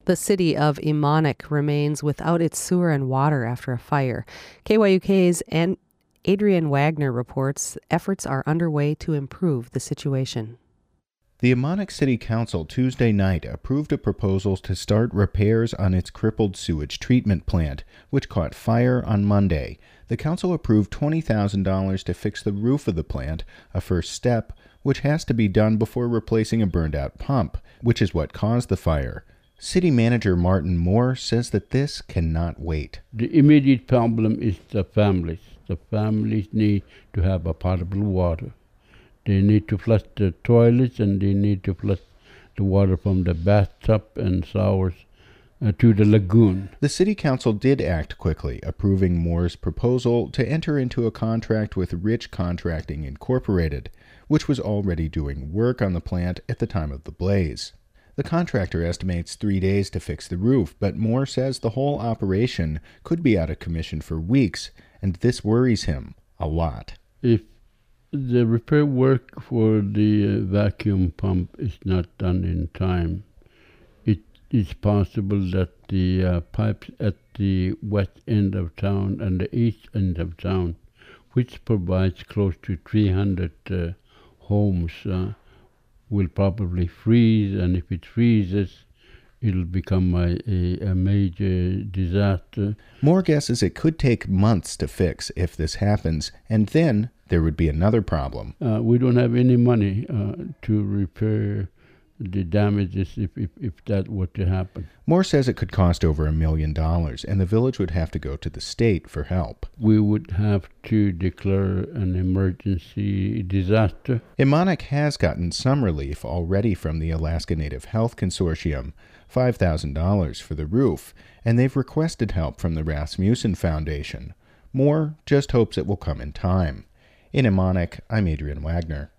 The city of Emonic remains without its sewer and water after a fire. KYUK's Adrian Wagner reports efforts are underway to improve the situation. The Emonic City Council Tuesday night approved a proposal to start repairs on its crippled sewage treatment plant, which caught fire on Monday. The council approved $20,000 to fix the roof of the plant, a first step, which has to be done before replacing a burned-out pump, which is what caused the fire. City Manager Martin Moore says that this cannot wait. The immediate problem is the families. The families need to have a potable water. They need to flush the toilets, and they need to flush the water from the bathtub and showers to the lagoon. The City Council did act quickly, approving Moore's proposal to enter into a contract with Rich Contracting Incorporated, which was already doing work on the plant at the time of the blaze. The contractor estimates 3 days to fix the roof, but Moore says the whole operation could be out of commission for weeks, and this worries him a lot. If the repair work for the vacuum pump is not done in time, it is possible that the pipes at the west end of town and the east end of town, which provides close to 300 homes, will probably freeze, and if it freezes, it'll become a major disaster. Moore guesses it could take months to fix if this happens, and then there would be another problem. We don't have any money to repair the damages if that were to happen. Moore says it could cost over $1 million, and the village would have to go to the state for help. We would have to declare an emergency disaster. Emonic has gotten some relief already from the Alaska Native Health Consortium, $5,000 for the roof, and they've requested help from the Rasmussen Foundation. Moore just hopes it will come in time. In Emonic, I'm Adrian Wagner.